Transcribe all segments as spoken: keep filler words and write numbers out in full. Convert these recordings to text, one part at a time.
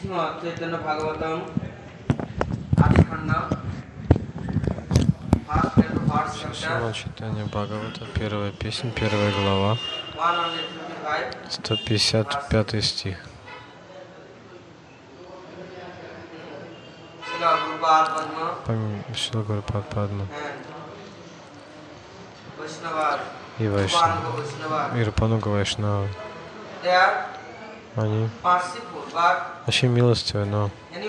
Шримад Чайтанья Бхагавата, первая песня, первая глава, сто пятьдесят пятый стих. Шрила Гурупад Падма и Вайшнава, и Рупануга Вайшнава. Они очень милостивы, но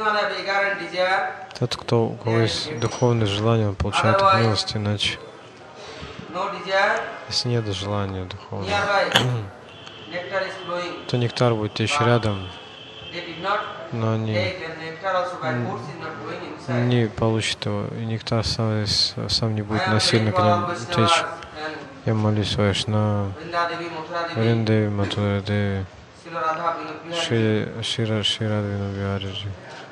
тот, кто, у кого есть духовное желание, он получает их милость, иначе, если нет желания духовного, то нектар будет течь рядом, но они не получат его, и нектар сам, сам не будет насильно к ним течь. Я молюсь Вайшнава, Вриндеви, Матура Деви, Шира Шира Вину Виариджи.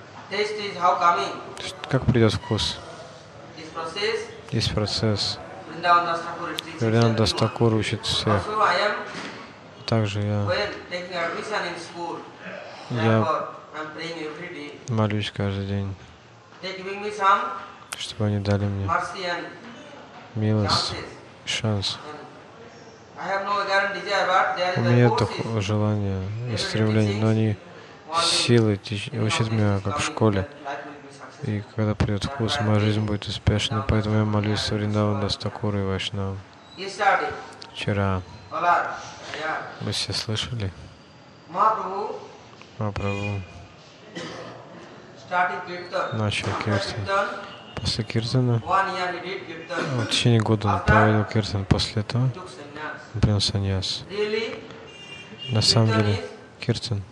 Как придет вкус? Есть процесс. Вриндаван Дас Такур учит всех. Также я, я молюсь каждый день, чтобы они дали мне милость, шанс. У меня нет желания и стремления, но они силы учат меня, как в школе. И когда придет вкус, моя жизнь будет успешной, поэтому я молюсь Вриндаван Дас Такуру и Вайшнаву. Вчера вы все слышали? Махапрабху начал киртан. После киртана, в течение года он проводил киртан, после этого он принял саньяс. На самом деле, киртан,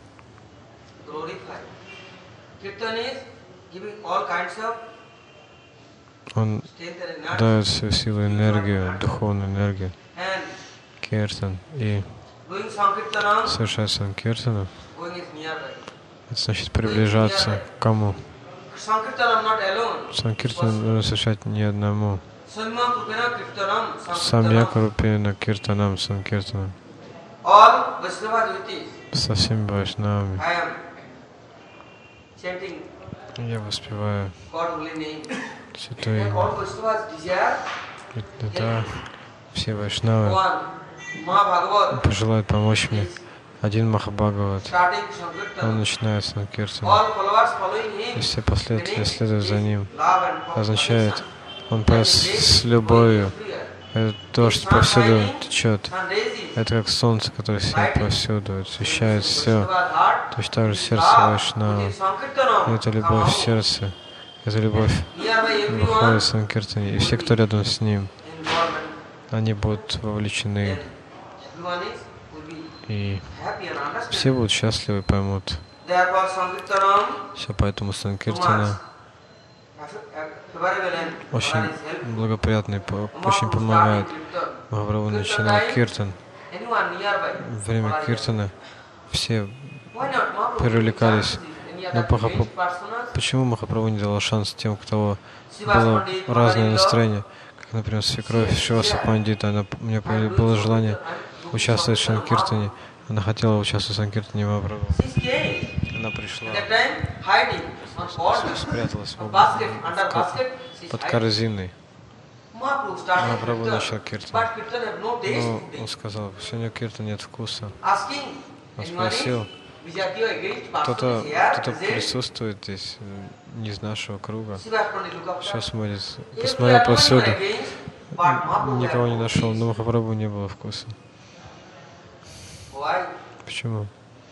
он дает всю силу, энергию, духовную энергию, киртан, и совершать санкиртану, это значит приближаться к кому? Санкиртану нужно совершать не одному. Самьякарупена киртанам санкиртанам. Со всеми вайшнавами. Я воспеваю святое имя. Это все вайшнавы пожелают помочь мне. Один Махабхагават, он начинает санкиртан, и все последователи следуют за ним. Означает, он поет с любовью. Это дождь повсюду течет. Это как солнце, которое сияет повсюду, освещает все. Точно так же сердце Вайшнава. Это любовь в сердце. Это любовь выходит в санкиртане. И все, кто рядом с ним, они будут вовлечены. И все будут счастливы и поймут. Все, поэтому санкиртана очень благоприятный, очень помогает. Махапрабху начинал киртан. Во время киртана все привлекались. Но Махапрабху, почему Махапрабху не давал шанс тем, у кого было разное настроение? Как, например, свекровь Шриваса Пандита, она, у нее было желание участвовать в санкиртане. Она хотела участвовать в санкиртане Махапрабху. Она пришла, спряталась под корзиной. Махапрабху начал киртан. Но он сказал, сегодня киртан нет вкуса. Он спросил, кто-то кто присутствует здесь, не из нашего круга. Все смотрит, посмотрел повсюду. Никого не нашел, но Махапрабху не было вкуса. Почему?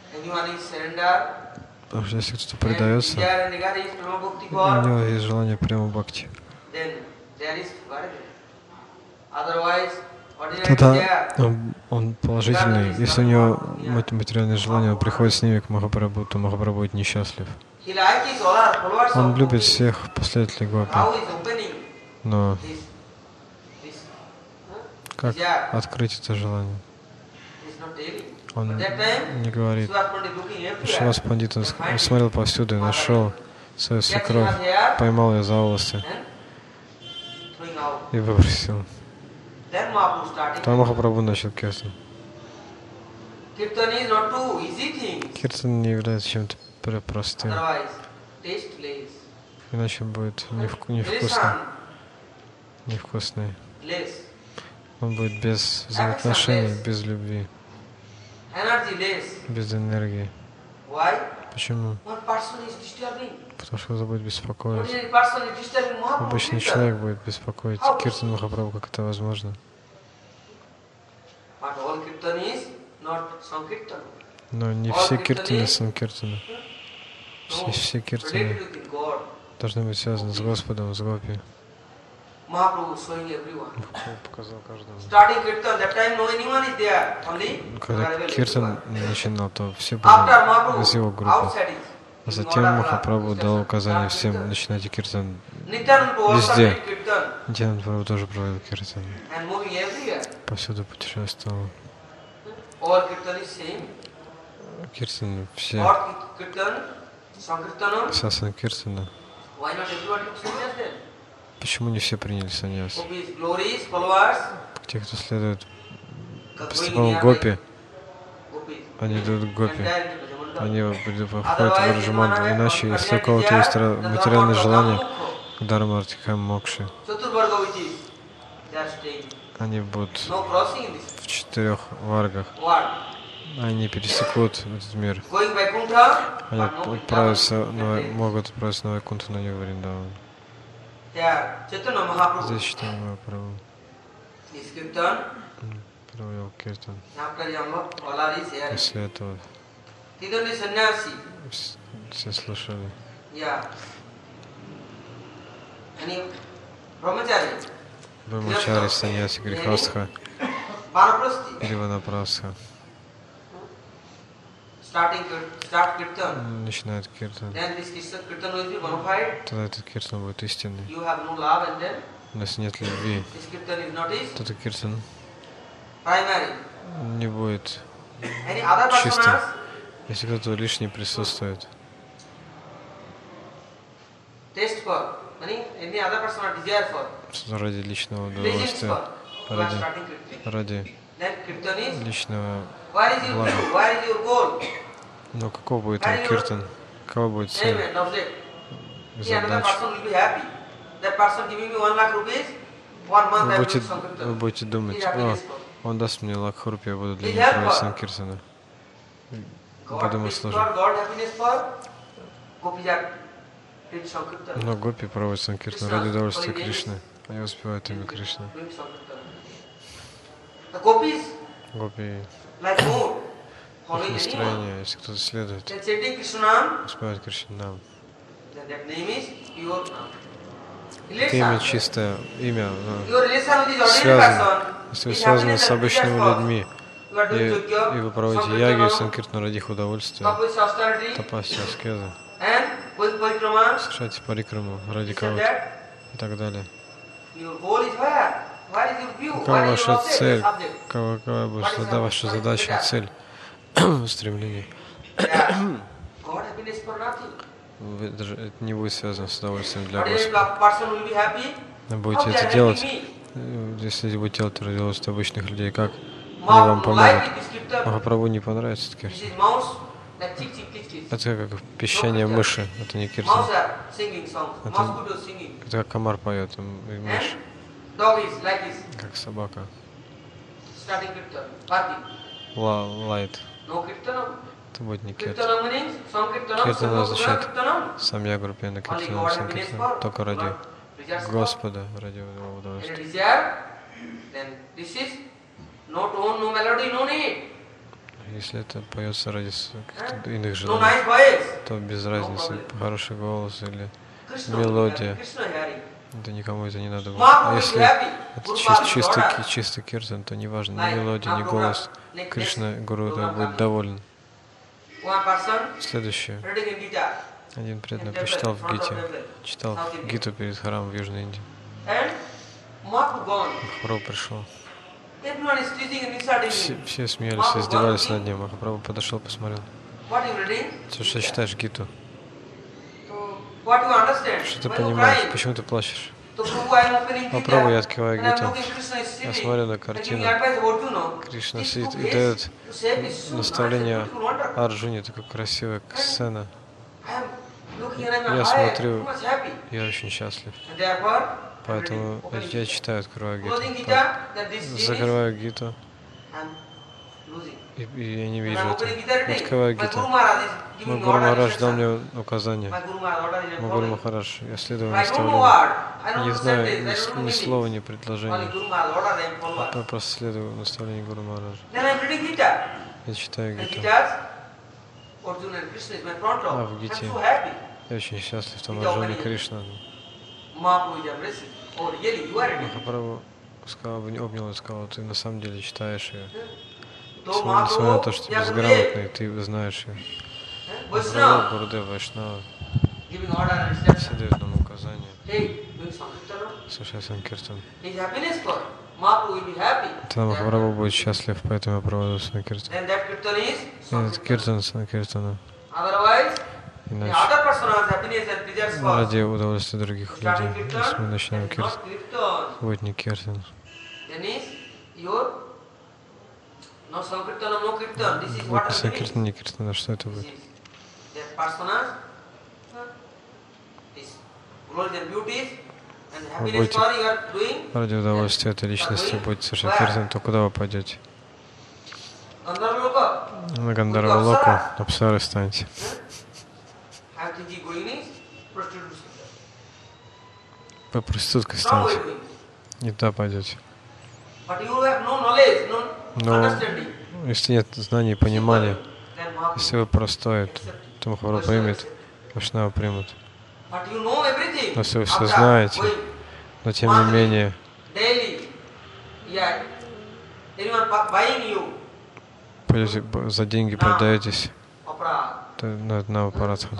Потому что если кто-то предается, у него есть желание прямо бхакти. Тогда он, он положительный. Если у него материальное желание, он приходит с ними к Махапрабху, то Махапрабху будет несчастлив. Он любит всех последователей Гопи. Но как открыть это желание? Он не говорит. Шривас Пандит, он смотрел повсюду и нашел свою свекровь, поймал ее за волосы и выбросил. Там Махапрабху начал киртан. Киртан не является чем-то простым. Иначе будет невку невкусно. Невкусный. Он будет без взаимоотношений, без любви, без энергии. Почему? Потому что его будет беспокоить. Обычный человек будет беспокоить Киртан Махапрабху, как это возможно. Но не все киртаны санкиртаны. Все, все киртаны должны быть связаны с Господом, с Гопи. Махапрабху показал каждому. Когда Киртан начинал, то все были из его группы. А затем Махапрабху дал указание всем: начинайте Киртан везде. Нитьянанда Прабху тоже проводил Киртан. Повсюду путешествовал. Киртан все. Вся санкиртана. Почему не все приняли саньяс? Те, кто следует поступам Гопи, они идут к Гопи. Они входят в Раджаманду. Иначе, если у кого-то есть материальное желание к Дхармартхикам Мокши, они будут в четырех варгах. Они пересекут этот мир. Они отправятся, могут отправиться на Вайкунтху, но не в Вриндаван. Здесь читаем Махапрабху. Провел Киртан. После этого все слушали. Брахмачари, саньяси, грехастха или ванапрастха начинает Киртан. Тогда этот Киртан будет истинный. Но если нет любви, то этот Киртан не будет чистым. Если кто-то лишний присутствует, ради личного удовольствия, ради, ради личного блага. Но каков будет он Киртан? Какова будет цель? Задача. Вы будете, вы будете думать: о, он даст мне лакху рупий, я буду для него проводить санкиртана. Буду ему служить. Но Гопи проводят санкиртан ради удовольствия Кришны. Они воспевают имя Кришны. Гопи, их настроение, если кто-то следует, воспевает Кришнанам. Это имя чистое, имя связано, если вы связаны с обычными людьми, и, и вы проводите яги и санкиртану ради их удовольствия, тапасья, аскеза, совершайте парикраму ради кого-то и так далее. Какова ваша цель? Какова, какова будет ваша задача, цель, стремление? Вы, даже, это не будет связано с удовольствием для Господа. Вы будете это делать, если вы будете делать ради удовольствия обычных людей, как они вам помогут? Махапрабху не понравится этот Киртан. Это как пищание мыши, это не Киртан. Это, это как комар поет, и мышь, как собака. Ла, лает. Это будет не Киртан. Киртан означает самья группена Киртана, санкиртан только ради Господа, ради его удовольствия. Если это поется ради каких-то иных желаний, то без разницы, хороший голос или мелодия, это никому это не надо будет. А если это чист, чистый, чистый Киртан, то не важно ни мелодия, ни голос. Кришна, Гуру, будет доволен. Следующее. Один преданный прочитал в Гите, читал Гиту перед храмом в Южной Индии. Махапрабху пришел. Все, все смеялись, издевались над ним. Махапрабху подошел, посмотрел. Ты что читаешь Гиту? Что ты понимаешь? Почему ты плачешь? Попробуй, я открываю Гиту. Я смотрю на картину. Кришна сидит и дает наставление Арджуне, такая красивая сцена. Я смотрю, я очень счастлив. Поэтому я читаю, открываю Гиту. Закрываю Гиту. И, и я не вижу это. Открываю Гиту. Мой Гуру Махарадж дал мне указание. Мой Гуру Махарадж, я следую наставлению. Не знаю ни, ни слова, ни предложения. Я просто следую наставлению Гуру Махараджа. Я читаю Гиту. А в Гите я очень счастлив, там Арджуна и Кришна. Махапрабху сказал, обнял и сказал, ты на самом деле читаешь ее. Несмотря на то, что ты безграмотный, ты знаешь ее. Махапрабху, Гурудев, Вайшнава все дают нам указания. Слушай Санкиртан. Тогда Махапрабху будет счастлив, поэтому я провожу Санкиртан. Этот Киртан Санкиртана. Иначе ради удовольствия других людей, если мы начнем Киртан, будет не Киртан. Будет не Санкиртан, не Киртан, а что это будет? Вы будете ради удовольствия этой личности, будете совершать Киртан, то куда вы пойдете? На Гандарва Локу, Апсарой станете. Вы проституткой станете. Не туда пойдете. Но если нет знаний и понимания, если вы простой, то, то Махапрабху примет, Вайшнава примут. Но если вы все знаете, но тем не менее пойдете за деньги продаетесь, то ну, это на аппаратах.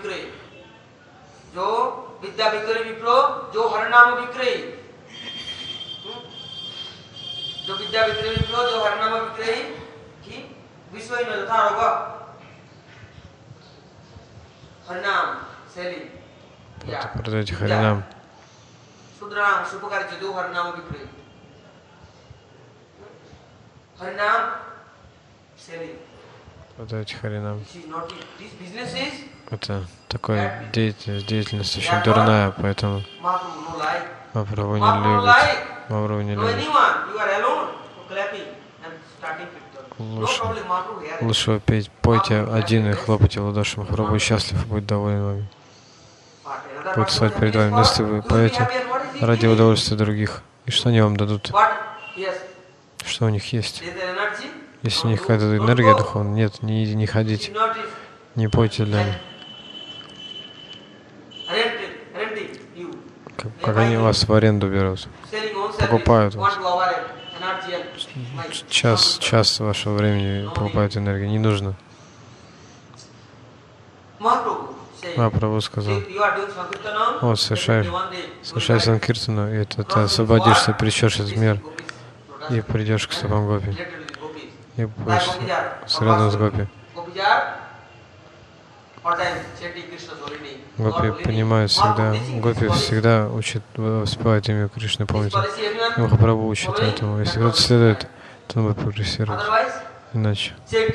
Это продаете Харинам. Продаете Харинам. Это такая деятельность, деятельность очень дурная, поэтому Махапрабху не любит. Махапрабху не любит. Лучше, лучше вы петь, пойте один и хлопайте в ладоши. Махапрабху счастлив и будет доволен вами. Будет встать перед вами. Но если вы поете ради удовольствия других, и что они вам дадут? Что у них есть? Если у них какая-то энергия духовная, нет, не, не ходите, не пойте для них. Как, как они вас в аренду берут, покупают вас. Час, час вашего времени покупают энергию. Не нужно. Махапрабху сказал, вот, совершай, совершай Санкиртану, и это ты освободишься, придешь в мир, и придешь к стопам Гопи. И будешь рядом с Гопи. Гопи понимают всегда, Гопи всегда учат воспевать имя Кришны, помните. Махапрабху учит этому. Если кто-то следует, то он будет прогрессировать. Иначе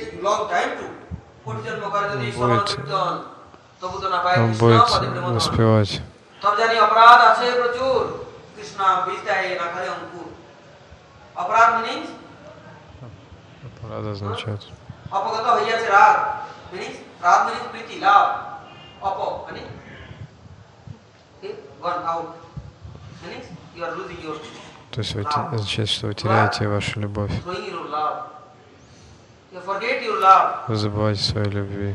он будет, он будет воспевать. Апарада означает. То есть вы, означает, что вы теряете вашу любовь. Вы забываете своей любви.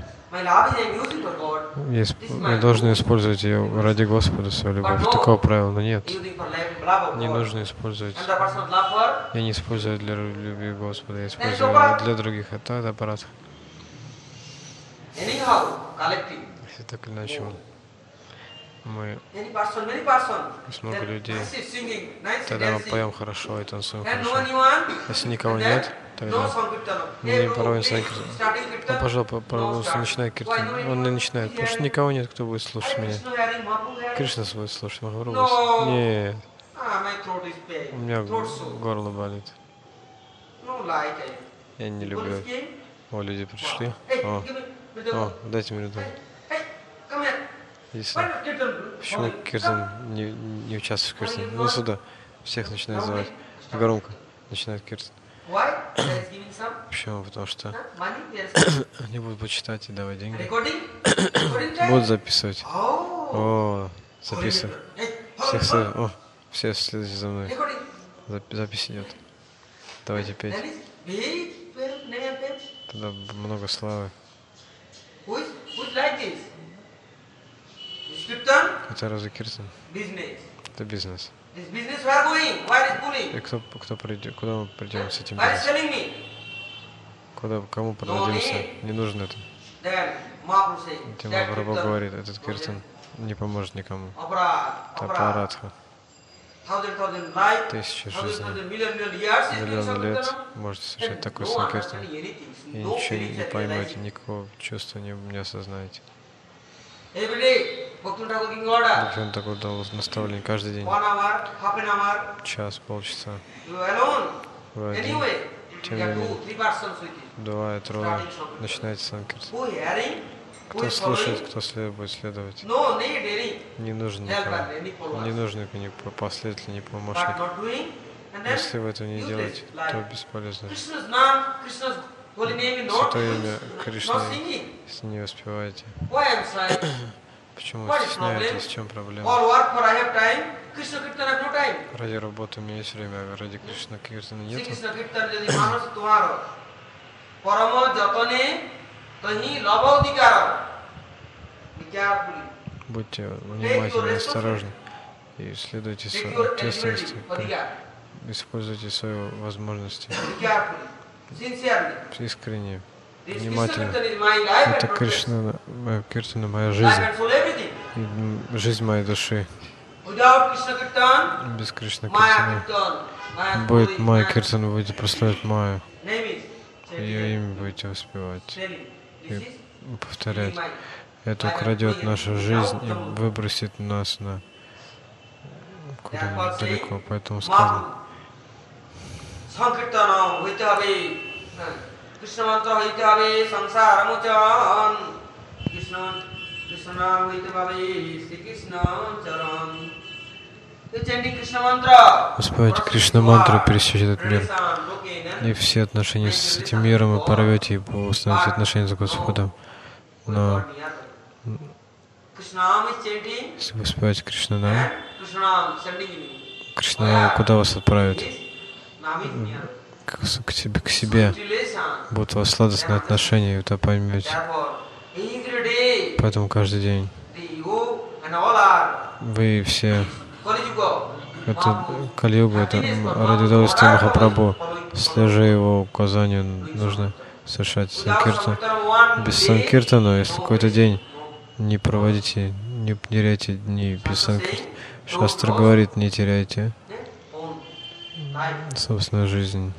Я должен использовать ее ради Господа, свою любовь. Такого правила, но нет. Не нужно использовать. Я не использую для любви Господа, я использую для других. Это, это аппарат. Если так или иначе мы есть много людей, тогда мы поем хорошо и танцуем хорошо. Если никого нет, тогда не проводим санкиртан. Он, пожалуйста, пожалуйста, начинает киртан. Он не начинает, потому что никого нет, кто будет слушать меня. Кришна будет слушать Махапрабху. Нет, у меня горло болит. Я не люблю. О, люди пришли. О, о, дайте минуту. Если... Почему киртан не, не участвуешь в киртане? Ну сюда. Всех начинает звать. Громко начинает киртан. Почему? Потому что они будут почитать и давать деньги. Будут записывать. О, записывать. Всех слышат. О, все следуйте за мной. Запись идет. Давайте петь. Тогда много славы. Это разве киртан? Это бизнес. И кто, кто придет, куда мы придем с этим бизнесом? Куда, кому продадимся? Не нужно это. Тем Махапрабху говорит, этот киртан не поможет никому. Это апаратха. Тысячи жизней, миллион лет можете совершать такой санкиртан. И ничего не поймете, никакого чувства не, не осознаете. Бхактивинода Такур дал наставление каждый день. Час, полчаса. Вы один. Тем не менее, два, трое, начинайте санкиртан. Кто слушает, кто след, будет следовать. Не нужен никому. Не нужны ни последователи, ни помощники. Если вы этого не делаете, то бесполезно. Святое имя Кришны, если не успеваете. Почему стесняетесь? В чем проблема? Ради работы у меня есть время, а ради Кришна киртана нет. Будьте внимательны, осторожны и следуйте своей ответственности. Используйте свои возможности. Искренне, внимательно. Это Кришна, моя киртана, моя жизнь. Жизнь моей души. Без Кришна киртана будет Майя киртана, будете прославлять Майю. Ее имя будете воспевать и повторять. Это украдет нашу жизнь и выбросит нас на куда-нибудь далеко. Поэтому сказано. Санкиртана হইতে হবে কৃষ্ণ মন্ত্র হইতে হবে সংসার মোচন কৃষ্ণ কৃষ্ণ নাম হইতে হবে শ্রীকৃষ্ণ চরণ Воспевайте Кришна мантру, пересечь этот мир. И все отношения с этим миром вы порвете и установите отношения с Господом. Но если вы воспеваете Кришна нам, Кришна куда вас отправит? К, к, себе, к себе. Будут у вас сладостные отношения, и вы это поймете. Поэтому каждый день вы все... Это Кали-юга, это ради удовольствия Махапрабху. Следуя его указанию, нужно совершать санкиртан. Без санкиртана, если какой-то день не проводите, не теряйте дни без санкиртана. Шастра говорит, не теряйте собственную жизнь.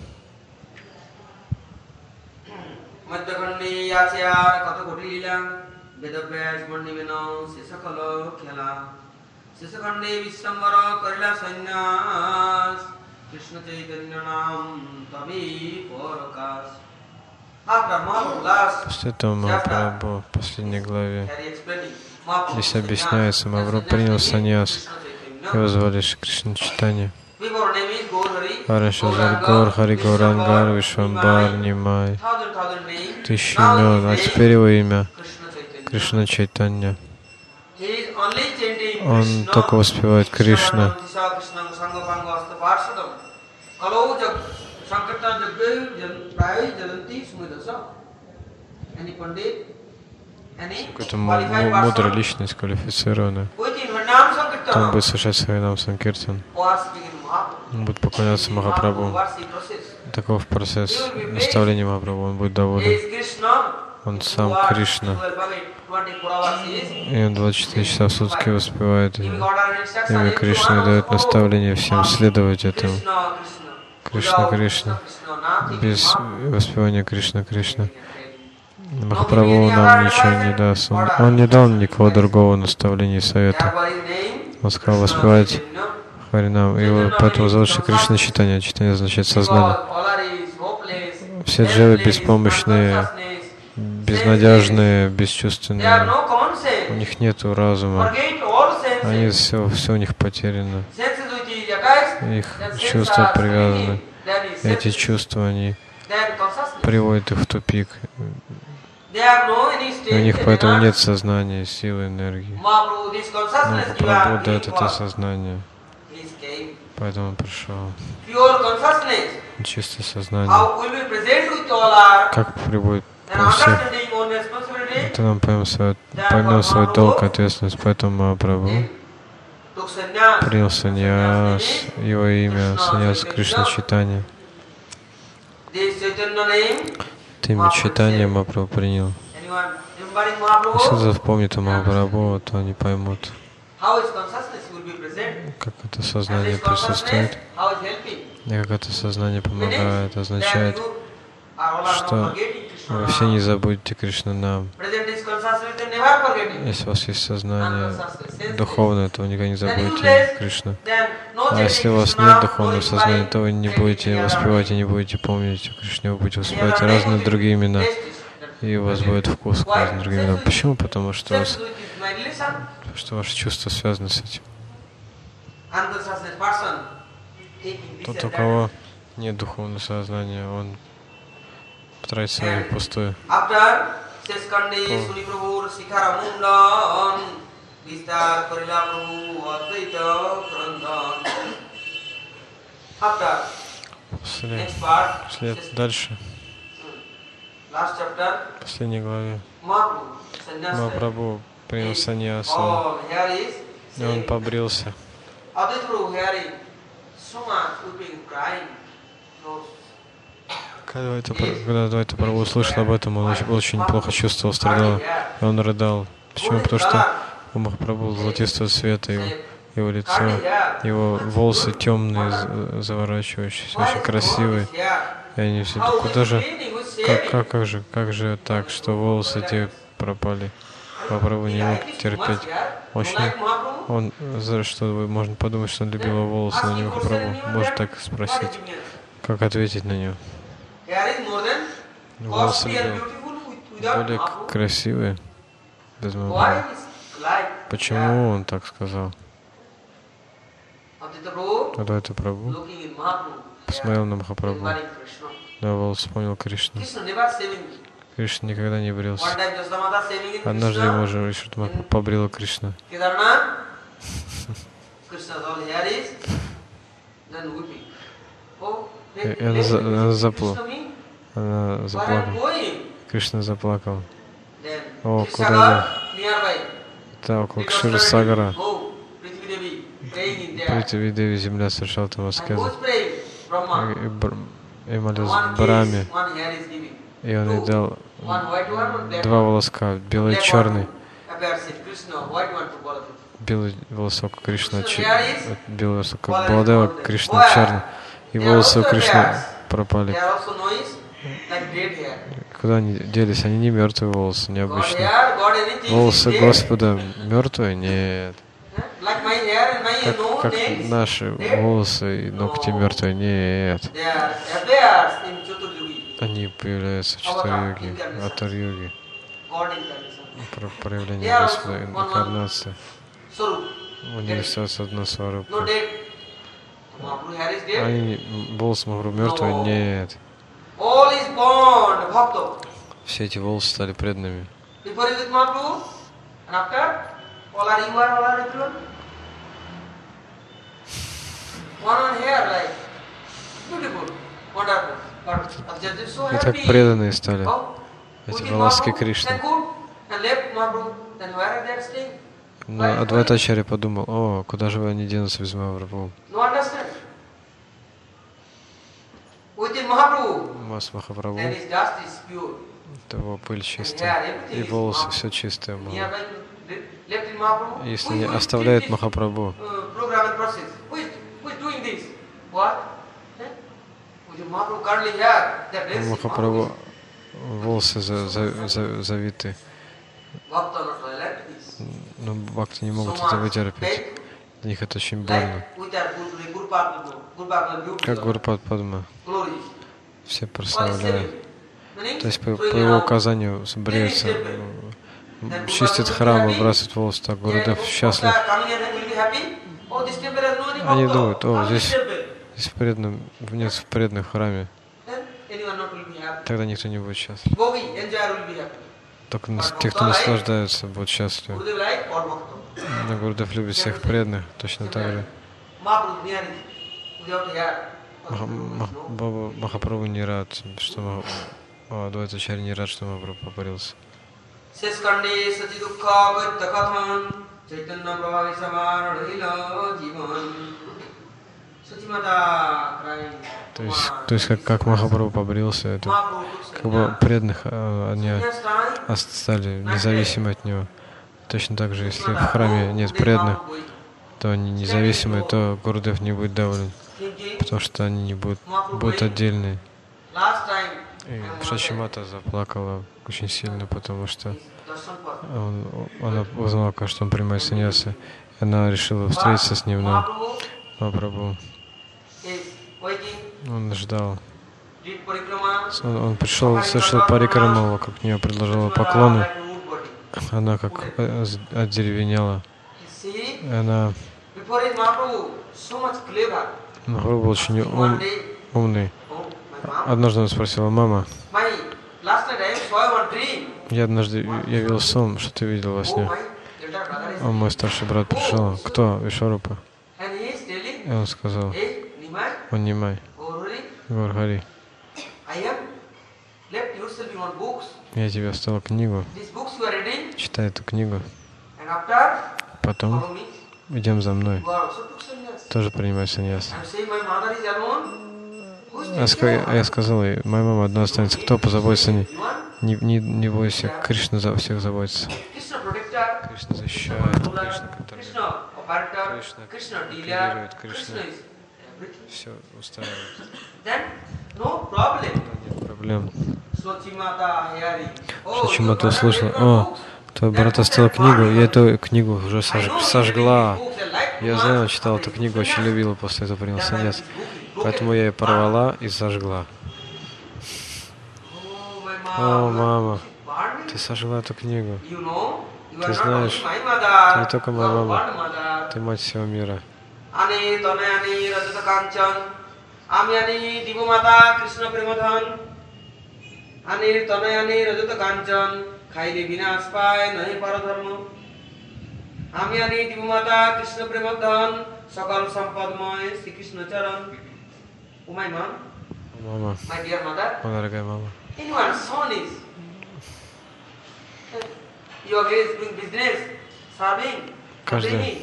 Шестое Махапрабху в последней главе здесь объясняется, Махапрабху принял саньяс, его звали Шри Кришна Чайтанья. А раньше звали Гаур Хари Гаурангар Вишвамбар Нимай. Тысячи имен, а теперь его имя Кришна Чайтанья. Он только воспевает Кришна. Какая-то мудрая личность, квалифицированная. Он будет совершать свой нам санкиртан. Он будет поклоняться Махапрабху. Таков процесс наставления Махапрабху. Он будет доволен. Он сам Кришна. И он двадцать четыре часа в сутки воспевает имя Кришны и дает наставление всем следовать этому. Кришна, Кришна, без воспевания Кришна, Кришна, Махапрабху нам ничего не даст. Он, он не дал никакого другого наставления и совета. Он сказал воспевать Харинам. И поэтому зовут Шри Кришна Чайтанья. Чайтанья означает сознание. Все дживы беспомощные, безнадежные, бесчувственные. У них нет разума. Они все, все у них потеряно. Их чувства привязаны. Эти чувства, они приводят их в тупик. У них поэтому нет сознания, силы, энергии. Но Махапрабху дает это сознание. Поэтому он пришел. Чистое сознание. Как прибудет у всех? Это нам поймем свой, поймем свой долг, ответственность. Поэтому Махапрабху принял саньяс, его имя, саньяс Кришна Чайтанья. Это имя Чайтанья Махапрабху принял. Если кто вспомнит о Махапрабху, то они поймут, как это сознание присутствует, и как это сознание помогает. Означает, что вы все не забудете Кришну нам. Если у вас есть сознание духовное, то вы никогда не забудете Кришну. А если у вас нет духовного сознания, то вы не будете воспевать и не будете помнить о Кришне, вы будете воспевать разные другие имена. И у вас будет вкус к разным другим именам. Почему? Потому что, у вас, что ваши чувства связаны с этим. Тот, у кого нет духовного сознания, он тратит свое пустое. След, след дальше. В последней главе Махапрабху принял саньясу, и он побрился. Когда Адвайта Прабху услышал об этом, он очень, очень плохо чувствовал, страдал, и он рыдал. Почему? Потому что у Махапрабху золотистого цвета, его, его лицо, его волосы темные, заворачивающиеся, очень красивые. И они все, куда же, как, как, как же, как же так, что волосы эти пропали? Махапрабху не мог терпеть. Очень, он, за что можно подумать, что он любил его волосы, но не Махапрабху. Может так спросить, как ответить на него. Волосы были более красивые без Махапрабху. Почему он так сказал? Адвайта Прабху посмотрел на Махапрабху, на волосы, вспомнил Кришну. Кришна никогда не брился. Однажды ему уже Вишнудхама побрила Кришна. И она, за, она, запла... она заплакала. Кришна заплакал. О, куда идем? Да, около Кширасагара. Притиви Деви земля совершала там аскезу. И, и молился Брахме. И он ей дал два волоска, белый и черный. Белый волосок Кришна, белый волосок Баладева, Кришна черный. И волосы у Кришны пропали. Куда они делись? Они не мертвые волосы, необычные. Волосы Господа мертвые? Нет. Как, как наши волосы и ногти мертвые? Нет. Они появляются в Чатур-юге, Атар-юге. Проявление Господа, инкарнация. Они остаются одна сварупа. Они, волосы Махапрабху мертвые? Нет. Все эти волосы стали преданными. И так преданные стали эти волоски Кришны. Но Адвайтачарья подумал, о, куда же они денутся без Махапрабху? Мас Махапрабху, его пыль чистая, и волосы все чистое было. Если не оставляет Махапрабху, Махапрабху волосы за, за, за, завиты. Но бхакти не могут это вытерпеть. Для них это очень больно. Как Гурупад Падма. Все прославляют. То есть по, по его указанию бреются, чистят храм, выбрасывают волосы. Так Гурудев счастлив. Они думают, о, здесь, здесь преданным, нет в преданных в храме. Тогда никто не будет счастлив. Только те, кто наслаждается, будут счастливы. Но Гурудев любит всех преданных, точно так же. Баба Махапрабху не рад, что Адвайтачарья не рад, что Махапрабху попарился. То есть, то есть как, как Махапрабху побрился, это как бы преданных они стали независимы от него. Точно так же, если в храме нет преданных, то они независимые, то Гурудев не будет доволен, потому что они не будут, будут отдельные. И Шачимата заплакала очень сильно, потому что он, она узнала, что он принимает саньясы. Она решила встретиться с ним, но Махапрабху, он ждал. Он, он пришел, совершил парикраму, вокруг нее предложила поклоны. Она как одеревенела. Она... Махапрабху был очень ум, умный. Однажды он спросила: мама, я однажды я видел сон, что ты видел во сне? А мой старший брат пришел. Кто? Вишварупа. И он сказал: он Нимай, Гаур-Хари, я тебе оставил книгу, читай эту книгу, потом идем за мной, тоже принимай саньяс. А я сказал ей: моя мама одна останется, кто позаботится о ней? Не, не, не бойся, Кришна за всех заботится. Кришна защищает, Кришна контролирует, Кришна контролирует, Кришна все устраивает. Да, нет проблем. Шачимата услышала: о, твой брат оставил книгу, я эту книгу уже сож, сожгла. Я знаю, он читал эту книгу, очень любила, после этого принял саньяс. Поэтому я ее порвала и сожгла. О, мама, ты сожгла эту книгу. Ты знаешь, ты не только моя мама, ты мать всего мира. Мама, моя дорогая мама. Каждый,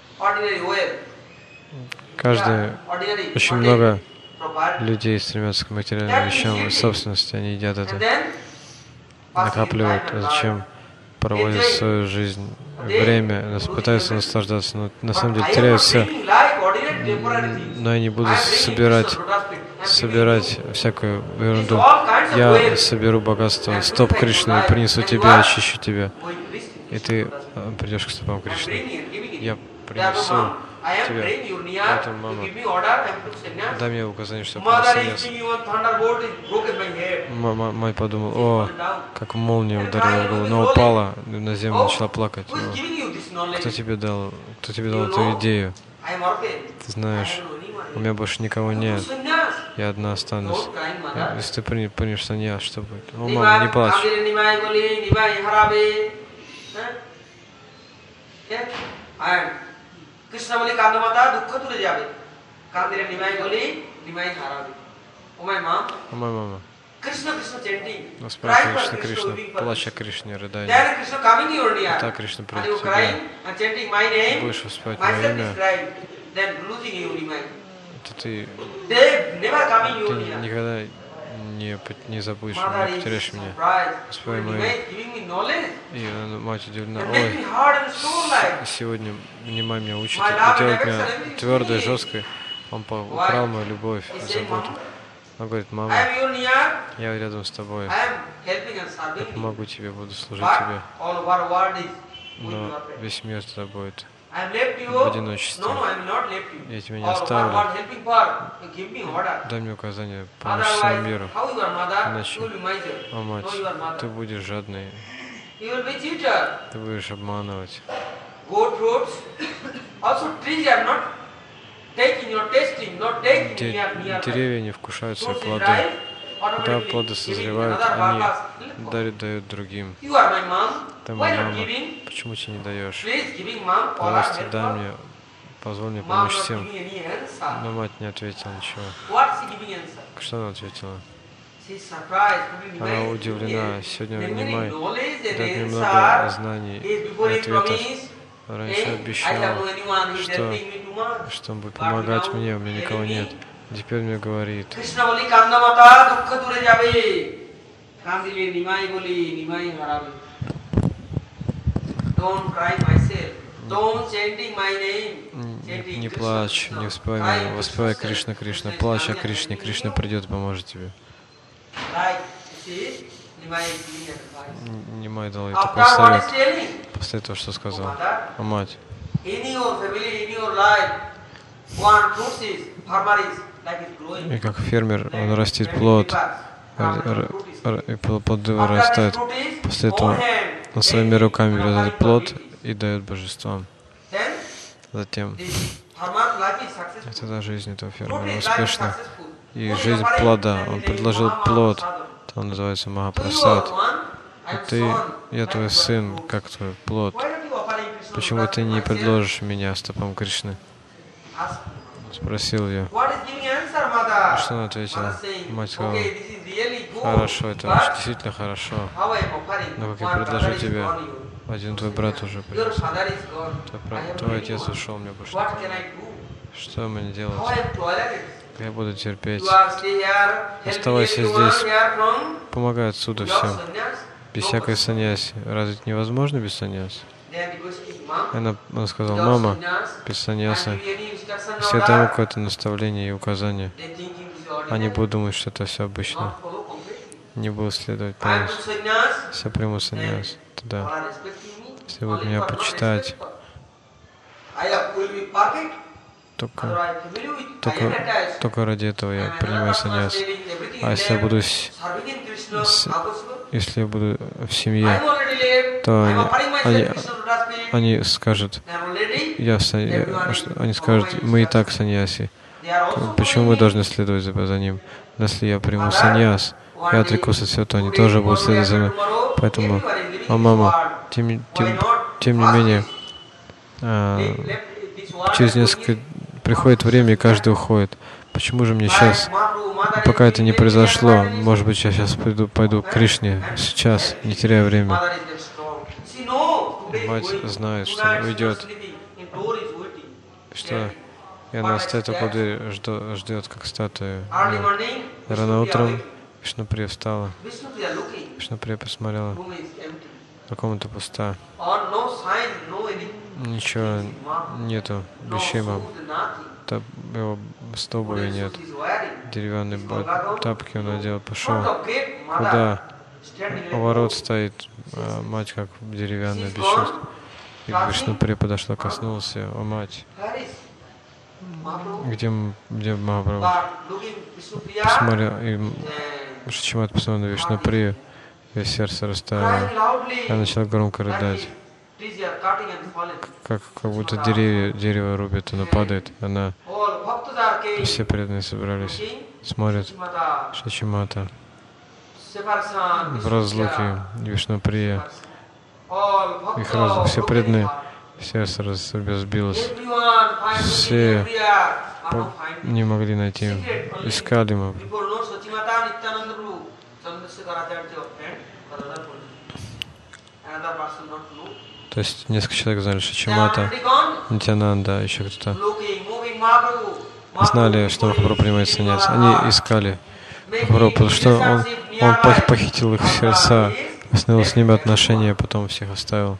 каждый, очень много людей стремятся к материальным вещам и собственности, они едят это, накапливают. А зачем проводят свою жизнь, время, пытаются наслаждаться, но на самом деле теряют все. Но я не буду собирать, собирать всякую ерунду. Я соберу богатство, стоп Кришны, и принесу тебе, очищу тебя. И ты придешь к стопам Кришны. Я принесу тебе. Поэтому, мама, дай мне указание, чтобы я принес. Мама, мать подумала: о, как молния ударила в голову, но упала на землю, начала плакать. О, кто тебе дал, кто тебе дал эту идею? Ты знаешь, у меня больше никого нет. Я одна останусь. Я, если ты примешь саньяс, что будет? О, мама, не плачь. О, моя мама. Воспевай Кришна, Кришна, плачь о Кришне, рыдание. А так Кришна придет к тебе. Будешь воспевать мое имя, то ты, ты никогда не, не забудешь меня, не потеряешь меня. Воспевай мое имя. И мать удивлена: ой, сегодня Нимай меня учит и делает меня твердой, жесткой. Он украл мою любовь, заботу. Он говорит: мама, я рядом с тобой, я помогу тебе, буду служить тебе, но весь мир тогда будет в одиночестве. Я тебя не оставлю. Дай мне указание, помочь всему миру. Иначе, о мать, ты будешь жадный, ты будешь обманывать. Деревья не вкушают свои плоды. Когда плоды созревают, они дарят, дают другим. Ты моя мама, почему ты не даешь? Пожалуйста, дай мне, позволь мне помочь всем. Но мать не ответила ничего. Что она ответила? Она удивлена. Сегодня Нимай дает мне много знаний и ответов. Раньше обещал, что, что он будет помогать мне, у меня никого нет. Теперь мне говорит: не плачь, не вспоминай, воспевай Кришна, Кришна, плачь о Кришне, Кришна придет и поможет тебе. Нимай дал ей такой совет после этого, что сказал. А мать? И как фермер, он растит плод, и плоды вырастают. После этого он своими руками берет этот плод и дает божествам. Затем, и тогда жизнь этого фермера успешна. И жизнь плода. Он предложил плод, он называется Махапрасад. И ты, я твой сын, как твой плод. Почему ты не предложишь меня стопам Кришны? Спросил я. Что она ответила? Мать сказала: хорошо, это действительно хорошо. Но как я предложу тебе, один твой брат уже придет. Твой отец ушел, мне больше не нужен. Что мне делать? Я буду терпеть. Оставайся здесь. Помогай отсюда всем. Без всякой саньяси. Разве это невозможно без саньяси? Она, она сказала: мама, без саньяса, если я дам какое-то наставление и указание, они будут думать, что это все обычно. Не будут следовать полностью. Если я приму саньяс, тогда, если будут меня почитать, только, только, только ради этого я принимаю саньяс. А если я буду, с, с, если я буду в семье, то они, они, они скажут, я, они скажут: мы и так саньяси. Почему мы должны следовать за, за ним? Если я приму саньяс, я отрекусь от всего, то они тоже будут следовать за мной. Поэтому, а мама, тем, тем, тем не менее, а, через несколько приходит время, и каждый уходит. Почему же мне сейчас, пока это не произошло, может быть, я сейчас пойду, пойду к Кришне, сейчас, не теряя время. Мать знает, что он уйдет, что и она стоит около двери, ждет, ждет как статуя. Рано утром Вишнуприя встала. Вишнуприя посмотрела, комната пуста. Ничего нету, вещей, мам. Его обуви нет. Деревянные тапки он надел, пошел. Куда? У ворот стоит а мать, как деревянная, без чувств. И Вишнуприя подошла, коснулась ее: о мать, где, где Махапрабху? Посмотрел, и Шичимат посмотрел на Вишнуприю, ее сердце растаяло. Она начала громко рыдать. Как, как будто деревья, дерево рубит, оно падает. Она, все преданные собрались, смотрят Шичимата в разлуке, Вишнуприя. Их раз, все преданные, сердце разбилось. Все по, не могли найти, искали мы. То есть несколько человек знали Шичимата, Нитянанда, еще кто-то. Знали, что Махапрабху принимает саньяс. Они искали Махапрабху, потому что он, он похитил их сердца, установил с ними отношения, потом всех оставил.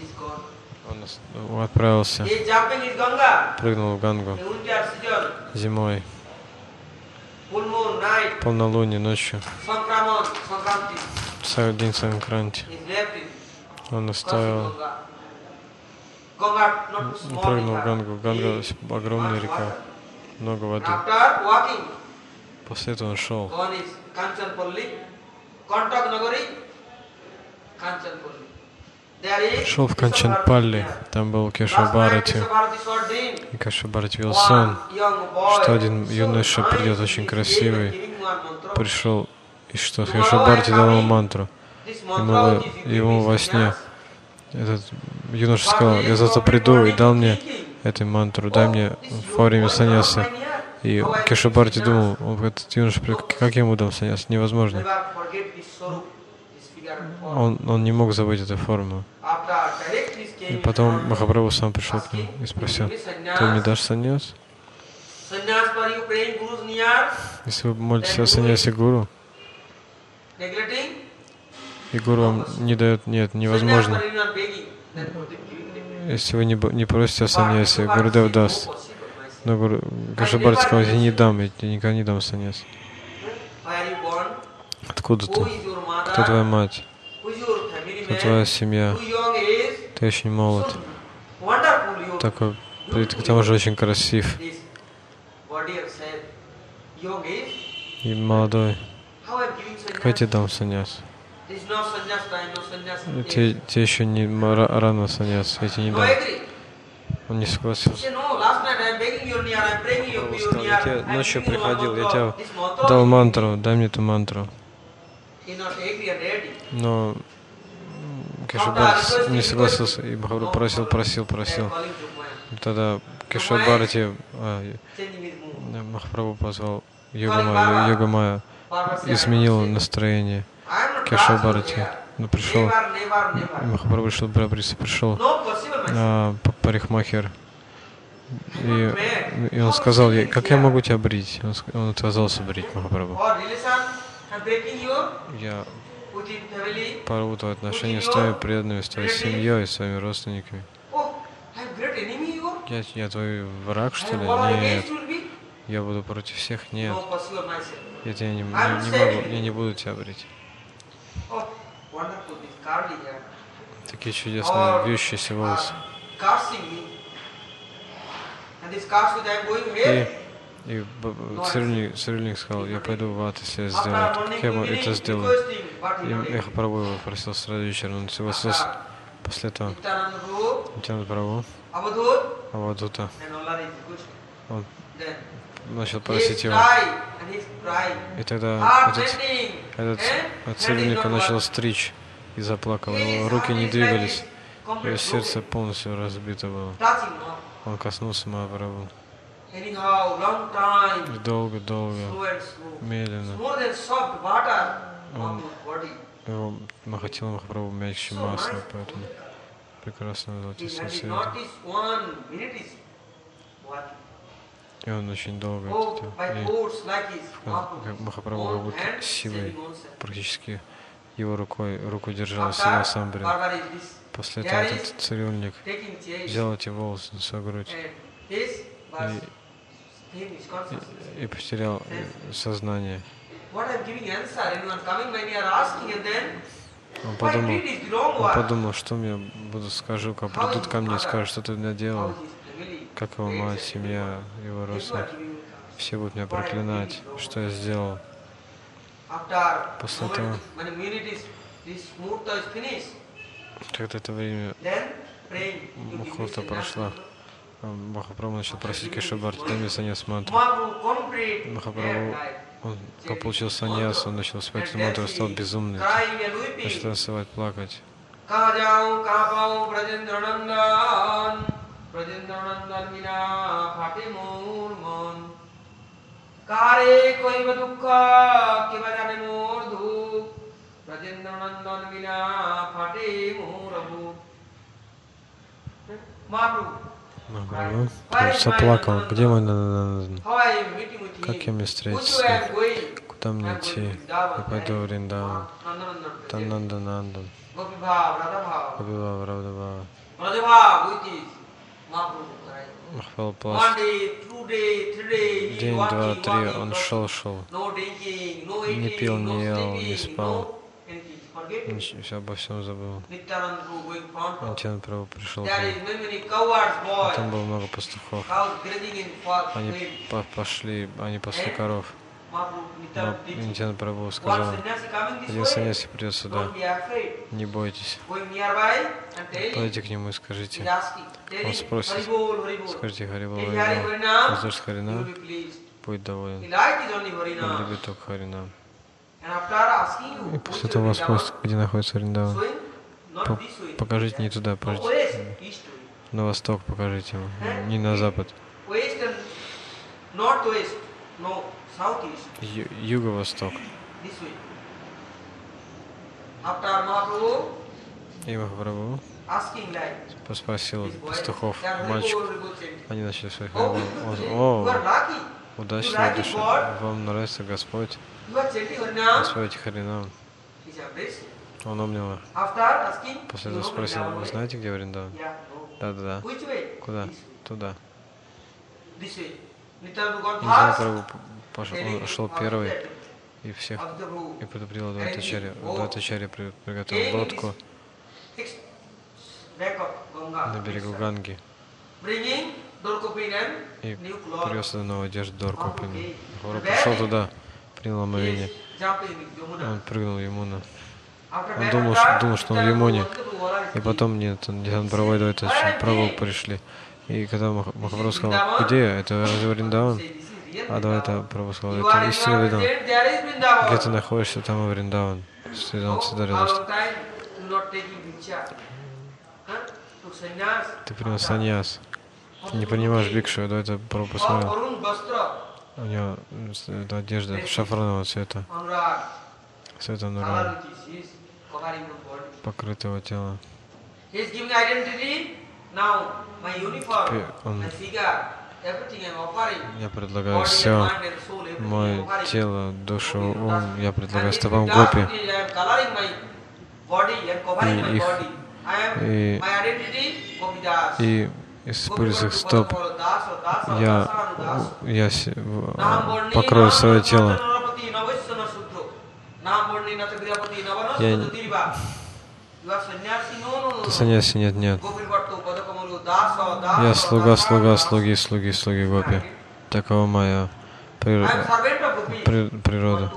Он отправился, прыгнул в Гангу зимой. полнолуние ночью, день Санкранти. Он оставил, прыгнул в Гангу. Ганга — огромная река, много воды. После этого он шел. Шел в Канчанпалли, там был Кешавабхарати. И Кешавабхарати видел сон, что один юноша придет очень красивый, пришел, и что Кешавабхарати дал ему мантру. Ему, ему во сне этот юноша сказал: я завтра приду, и дал мне эту мантру, дай мне во время саньяса. И Кешавабхарати думал, этот юноша, как я ему дам саньяс? Невозможно. Он, он не мог забыть эту форму. И потом Махапрабху сам пришел к нему и спросил: ты мне дашь саньяс? Если вы молитесь о саньясе гуру, и гуру вам не дает, нет, невозможно. Если вы не, не просите о саньясе, Гурудев даст. Но Гуру Кешавабхарати сказал: я не дам, я никогда не дам саньяс. Откуда ты? Кто твоя мать? Кто твоя семья? Ты очень молод. Такой, ты к тому же очень красив. И молодой. Как я тебе дам саньяс? Тебе, тебе еще не рано саньяс, я тебе не дам. Он не согласился. Он сказал: я тебе ночью приходил, я тебе дал мантру, дай мне эту мантру. Но Кешавабхарати не согласился, и Махапрабху просил, просил, просил. И тогда Кешавабхарати, а, Махапрабху позвал Йогамая, Йогамая изменил настроение Кешавабхарати. Но пришел, Махапрабху решил приобрести, пришел а, парикмахер. И, и он сказал: как я могу тебя брить? Он, он отказался брить Махапрабху. Я порву твои отношения с твоими преданными, с твоей семьей, с своими родственниками. Я, я твой враг, что ли? Нет. Я буду против всех? Нет. Я тебя не, не, не могу, я не буду тебя брить. Такие чудесные вьющиеся волосы. И, и цирюльник сказал: я пойду в ад, если я сделаю это. Как я это сделаю? И Махапрабху его просил сразу вечером, он согласился. После этого Нитьянанда Прабху, Авадхута, он начал просить его. И тогда этот, этот, этот цирюльник начал стричь и заплакал. Его руки не двигались, его сердце полностью разбито было. Он коснулся Махапрабху. И долго-долго, медленно, он, его хотел Махапрабху мягче масла, поэтому прекрасно золотистым цветом. И он очень долго это делал. И Махапрабху как будто силой, практически его рукой, руку держал себя Самбри. После этого этот цирюльник взял эти волосы на свою грудь и, и, и потерял сознание. Он подумал, он подумал, что мне буду скажу, как придут ко мне и скажут, что ты меня делал, как его мать, семья, его родственники. Все будут меня проклинать, что я сделал. После этого, когда это время Мухурта прошла, Махапрабху начал просить Кешавабхарати: дай мне саньяс мантру. Махапрабху, он получил саньяс, он начал спать эту мантру, стал безумным, начал танцевать, плакать. Махапрабху заплакал: где мой Нанданандан? Как я мне встретиться? Куда мне идти? Я пойду в Вриндаван. Там Нанданандан. Гопи-бхава, Радха-бхава. Махапрабху плачет. День, два, три, он шел, шел. Не пил, не ел, не спал. Все, обо всем забыл. Нитьянанда Прабху пришел к нему. А там было много пастухов. Они по пошли, они пасли коров. Но Нитьянанда Прабху сказал: один саньяси придет сюда, не бойтесь. Подойдите к нему и скажите. Он спросит: скажите Харибол, Харибол, воздушь Харинам, будет доволен. Он любит только Харинам. И после того вас спросят, где находится Вриндаван. Покажите не туда, покажите. На восток покажите ему, не на запад. Юго-восток. И Махапрабху спросил пастухов, мальчик, они начали своих Харибол. О, удачная душа, вам нравится Господь? Господь Харинам. Он обнял их. После этого спросил: вы знаете, где Вриндаван? Да-да-да. Куда? Туда. Нитьянанда Прабху пошел, он шел первый и всех и предупредил Адвайтачарья. Адвайтачарья приготовил лодку на берегу Ганги и привез туда новую одежду Доркопину. Махапрабху пошел туда, принял омовение. Он прыгнул в Ямуну. Он думал, что, думал, что он в Ямуне. И потом нет, Нитьянанда Прабху и Адвайтачарья Прабху пришли. И когда Махапрабху сказал: где? Это разве Вриндаван? А Адвайта Прабху сказал: это истинный Вриндаван. Где ты находишься, там и Вриндаван. Он всегда рядом. Ты принял саньяс. Ты не принимаешь бикшу. Адвайта Прабху посмотрел. У него одежда шафранового цвета. Цвета нура. Покрытого тела. Теперь он: я предлагаю все, мое тело, душу, ум, я предлагаю стопам гопи. И их, и, и из пыльцых стоп я, я покрою свое тело. Я... Ты саньяси? Нет, нет. Я слуга, слуга, слуги, слуги, слуги гопи. Такова моя прир... при... природа.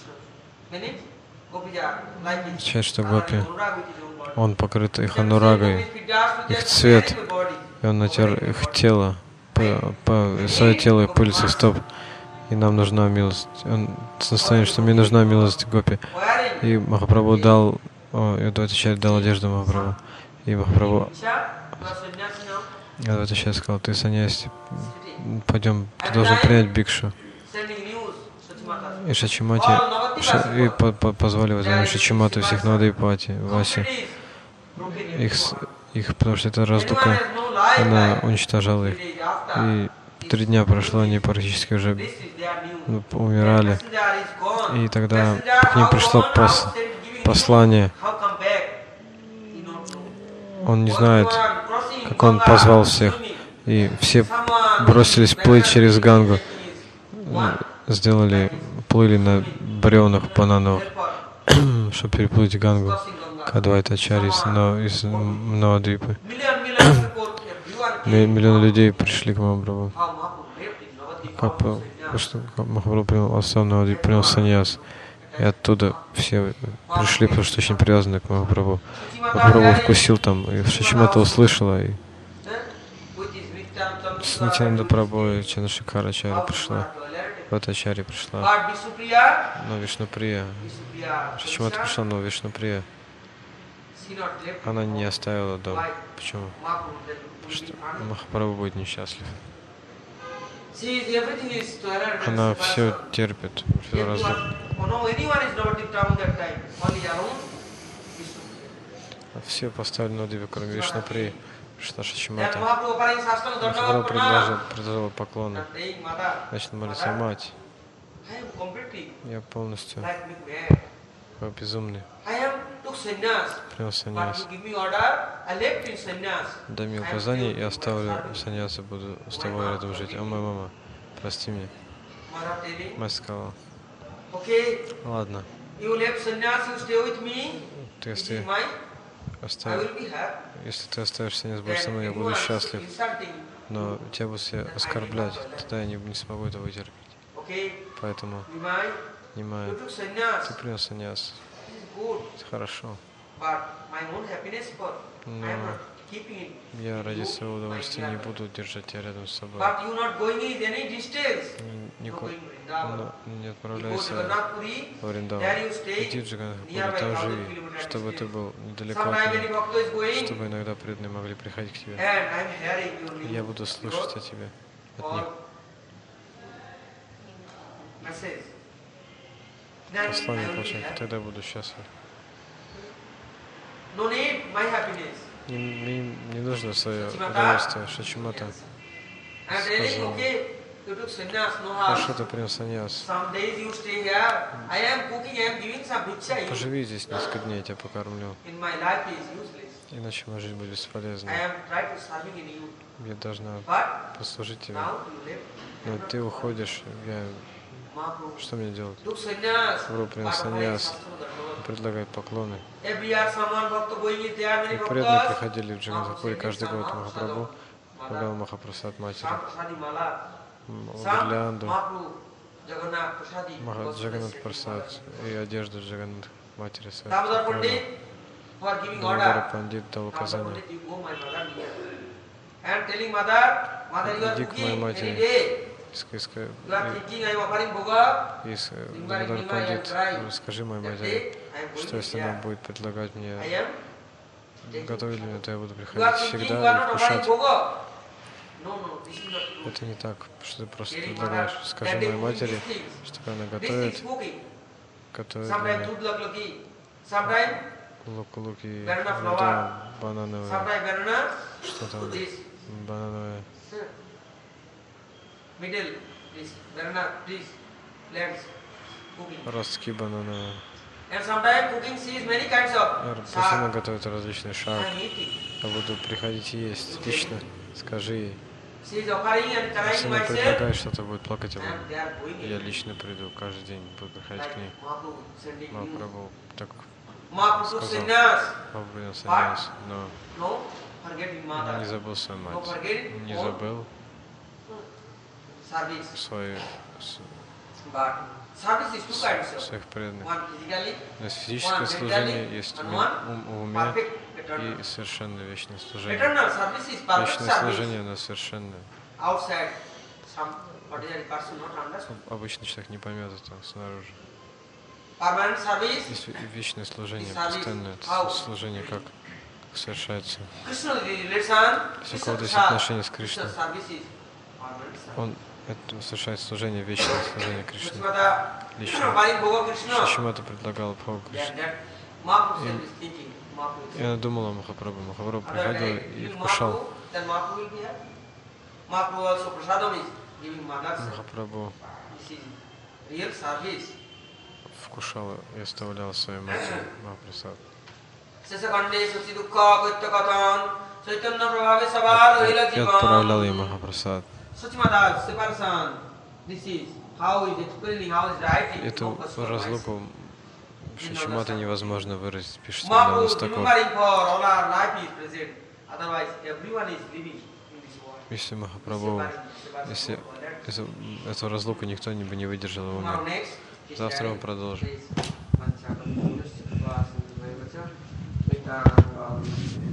Означает, что гопи, он покрыт их анурагой, их цвет, и он натер их тело, по, по, свое тело и пыльцах стоп. И нам нужна милость. Он состояние, что мне нужна милость гопи. И Махапрабху дал, о, и Адвайтачарья дал одежду Махапрабху. И Махапрабху Адвайтачарья сказал: ты саньяси, пойдем, ты должен принять бикшу. И Шачимати, и по, по, позвали возьмем Шачимату всех Навадвипати, Васи. Их, их, потому что это раздука, она уничтожала их. И три дня прошло, они практически уже умирали. И тогда к ним пришло пос, послание. Он не знает, как он позвал всех. И все бросились плыть через Гангу. Сделали, плыли на бревнах банановых, чтобы переплыть Гангу к Адвайтачарье из Навадвипы. Миллионы людей пришли к Махапрабху. Как Махапрабху принял основного, принял саньяс. И оттуда все пришли, потому что очень привязаны к Махапрабху. Махапрабху вкусил там, и Шачимата услышала, и с Нитьянанда Прабху и Чандрашекхара Ачарья пришла. Адвайтачарья пришла. Но Вишнуприя. Шачимата пришла, но Вишнуприя. Она не оставила дом. Почему? Потому что Махапрабху будет несчастлив. Она все терпит, все разум. Все поставили на Деве, кроме Вишнуприи. Пришла Шачимата. Махапрабху предложил, предложил поклоны. Значит, молится: мать, я полностью как безумный. принял саньяс. Дай мне указания, и оставлю саньясу, буду с тобой рядом жить. О, моя мама, прости меня. Мать сказала, ладно, ты, если, оставь, если ты оставишь саньяс, будешь со мной, я буду счастлив. Но тебя буду себя оскорблять, тогда я не, не смогу это вытерпеть. Поэтому, Нимай, ты принял саньяс. Это хорошо. Но я ради своего удовольствия не буду держать тебя рядом с собой. Никуда не отправляйся в Вриндаван. Иди в Джаганнатхапури, там живи, чтобы ты был недалеко от меня, чтобы иногда преданные могли приходить к тебе. Я буду слушать о тебе, от них. Послание получать, тогда буду счастлив. Не, не, не нужно свое удовольствие. Шачимата сказал, хорошо, ты принял саньяс. Поживи здесь несколько дней, я тебя покормлю. Иначе моя жизнь будет бесполезна. Я должна послужить тебе. Но ты уходишь, я... Что мне делать? Гуру принял саньяс, предлагает поклоны. И преданные приходили в Джаганнатхапури каждый год Махапрабху, предлагал Махапрасад матери, гирлянду, Джаганнат Прасад и одежду Джаганнат матери. Дамодара Пандит дал указание. Иди к моей матери. Дамодар Пандит, скажи моей матери, что если она будет предлагать мне готовить мне, то я буду приходить всегда и вкушать. Это не так, что ты просто предлагаешь. Скажи моей матери, что она готовит, готовит мне лук-луки, да, банановые, что там, банановые. Ростки банановые. Пусть она готовит различные шаг. Я буду приходить и есть лично. Скажи ей. Если она предлагает что-то, будет плакать об этом, я лично приду каждый день, буду приходить к ней. Махапрабху так сказал. Папа принял саньяс, но не забыл свою мать. Не забыл свою, своих преданных. У нас физическое служение есть ум, в уме и совершенное вечное служение. Вечное служение, оно совершенное. Обычный человек не поймет это снаружи. Есть вечное служение, постоянное служение, как совершается. Если у кого-то есть отношения с Кришной, он это совершает служение, вечное служение Кришне. Лично Шачимата предлагал Бхагу Кришне. И она думала о Махапрабху. Махапрабху приходил и вкушал. Махапрабху вкушал и оставлял своей матери Махапрасад. И отправлял ей Махапрасад. Эту разлуку Шачимата невозможно выразить, пишет Настаков. Если Махапрабху, если эту разлуку никто бы не выдержал, его умер. Завтра мы продолжим.